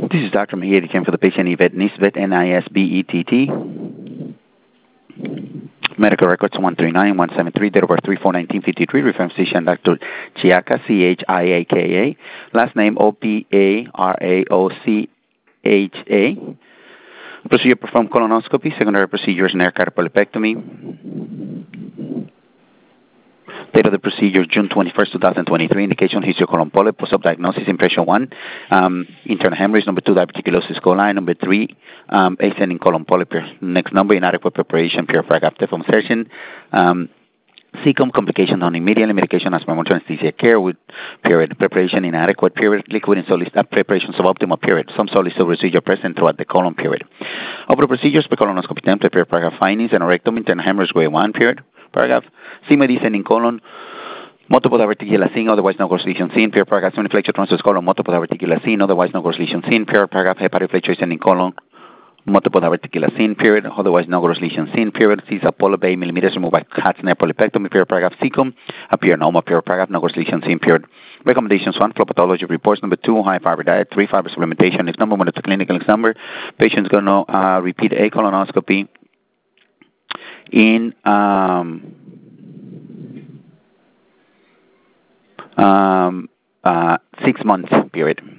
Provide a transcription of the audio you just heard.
This is Dr. Mejia, came for the patient Yvette Nisbet, Nisbett. Medical records 139173, date of birth 3/4/1953, reference physician Dr. Chiaka, Chiaka. Last name Oparaocha. Procedure performed colonoscopy, secondary procedures and air polypectomy. Date of the procedure June 21st, 2023. Indication history colon polyp. Post-op diagnosis impression 1. Internal hemorrhage. Number 2, diverticulosis coli. Number 3, ascending colon polyp. Next number, inadequate preparation, pure fragaptive insertion. Cecum complication done immediately. Medication as motor anesthesia care with period. Preparation inadequate period. Liquid and solid preparation suboptimal period. Some solid procedure present throughout the colon period. Of the procedures, colonoscopy template, paragraph findings, and rectum, internal hemorrhage grade 1 period. Paragraph sigma descending colon. Multiple diverticular scene, otherwise no gross lesion seen. Paragraph semiflexure transverse colon. Multiple diverticular scene, otherwise no gross lesion seen. Paragraph hepatoflexure descending colon. Multiple diverticular scene period, otherwise no gross lesion seen period. Caesar polyp bay millimeters removed by Katzner polypectomy period. Paragraph cecum appear normal period. Paragraph no gross lesion seen period. Recommendations 1, flow pathology reports. Number 2, high fiber diet. 3, fiber supplementation. Next number 1, the clinical next number. Patient's going to repeat a colonoscopy in 6 months period.